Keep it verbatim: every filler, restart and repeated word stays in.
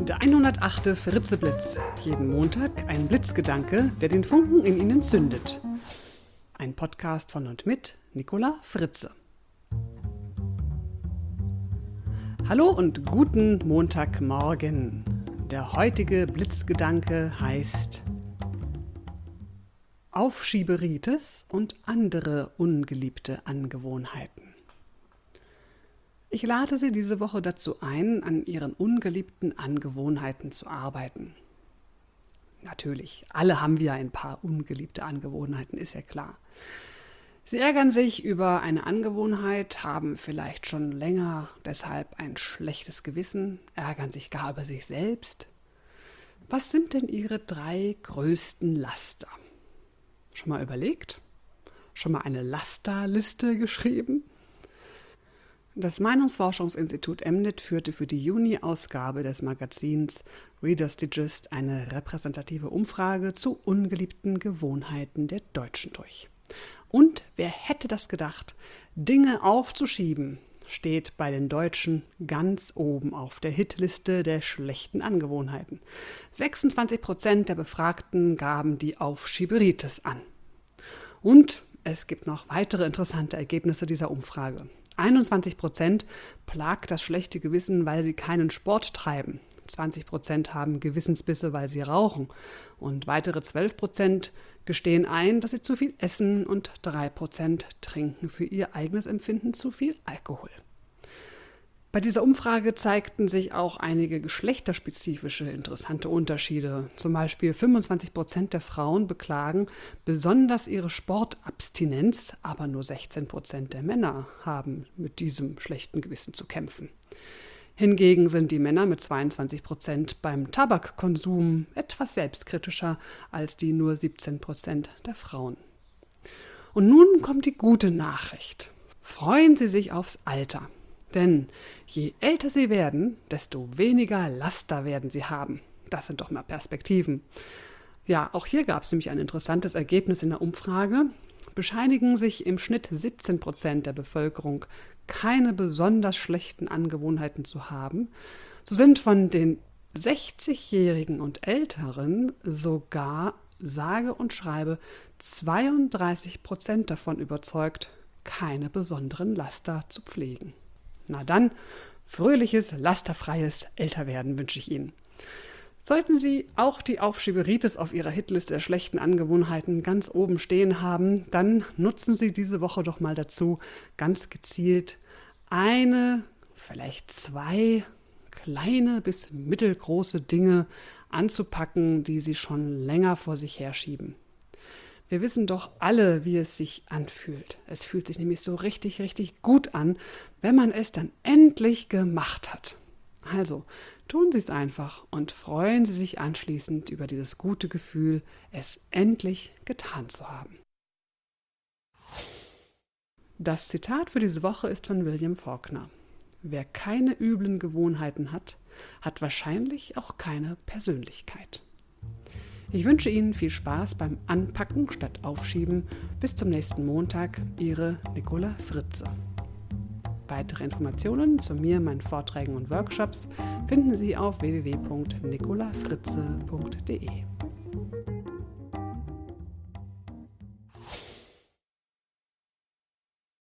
Der hundertachte Fritzeblitz. Jeden Montag ein Blitzgedanke, der den Funken in Ihnen zündet. Ein Podcast von und mit Nicola Fritze. Hallo und guten Montagmorgen. Der heutige Blitzgedanke heißt Aufschieberitis und andere ungeliebte Angewohnheiten. Ich lade Sie diese Woche dazu ein, an Ihren ungeliebten Angewohnheiten zu arbeiten. Natürlich, alle haben wir ein paar ungeliebte Angewohnheiten, ist ja klar. Sie ärgern sich über eine Angewohnheit, haben vielleicht schon länger deshalb ein schlechtes Gewissen, ärgern sich gar über sich selbst. Was sind denn Ihre drei größten Laster? Schon mal überlegt? Schon mal eine Lasterliste geschrieben? Das Meinungsforschungsinstitut Emnet führte für die Juni-Ausgabe des Magazins Reader's Digest eine repräsentative Umfrage zu ungeliebten Gewohnheiten der Deutschen durch. Und wer hätte das gedacht? Dinge aufzuschieben steht bei den Deutschen ganz oben auf der Hitliste der schlechten Angewohnheiten. sechsundzwanzig Prozent der Befragten gaben die Aufschieberitis an. Und es gibt noch weitere interessante Ergebnisse dieser Umfrage. einundzwanzig Prozent plagt das schlechte Gewissen, weil sie keinen Sport treiben. zwanzig Prozent haben Gewissensbisse, weil sie rauchen. Und weitere zwölf Prozent gestehen ein, dass sie zu viel essen und drei Prozent trinken für ihr eigenes Empfinden zu viel Alkohol. Bei dieser Umfrage zeigten sich auch einige geschlechterspezifische interessante Unterschiede. Zum Beispiel fünfundzwanzig Prozent der Frauen beklagen besonders ihre Sportabstinenz, aber nur sechzehn Prozent der Männer haben mit diesem schlechten Gewissen zu kämpfen. Hingegen sind die Männer mit zweiundzwanzig Prozent beim Tabakkonsum etwas selbstkritischer als die nur siebzehn Prozent der Frauen. Und nun kommt die gute Nachricht. Freuen Sie sich aufs Alter. Denn je älter Sie werden, desto weniger Laster werden Sie haben. Das sind doch mal Perspektiven. Ja, auch hier gab es nämlich ein interessantes Ergebnis in der Umfrage. Bescheinigen sich im Schnitt siebzehn Prozent der Bevölkerung, keine besonders schlechten Angewohnheiten zu haben. So sind von den sechzigjährigen und Älteren sogar, sage und schreibe, zweiunddreißig Prozent davon überzeugt, keine besonderen Laster zu pflegen. Na dann, fröhliches, lasterfreies Älterwerden wünsche ich Ihnen. Sollten Sie auch die Aufschieberitis auf Ihrer Hitliste der schlechten Angewohnheiten ganz oben stehen haben, dann nutzen Sie diese Woche doch mal dazu, ganz gezielt eine, vielleicht zwei kleine bis mittelgroße Dinge anzupacken, die Sie schon länger vor sich herschieben. Wir wissen doch alle, wie es sich anfühlt. Es fühlt sich nämlich so richtig, richtig gut an, wenn man es dann endlich gemacht hat. Also, tun Sie es einfach und freuen Sie sich anschließend über dieses gute Gefühl, es endlich getan zu haben. Das Zitat für diese Woche ist von William Faulkner. Wer keine üblen Gewohnheiten hat, hat wahrscheinlich auch keine Persönlichkeit. Ich wünsche Ihnen viel Spaß beim Anpacken statt Aufschieben. Bis zum nächsten Montag, Ihre Nicola Fritze. Weitere Informationen zu mir, meinen Vorträgen und Workshops finden Sie auf w w w punkt nicola fritze punkt d e.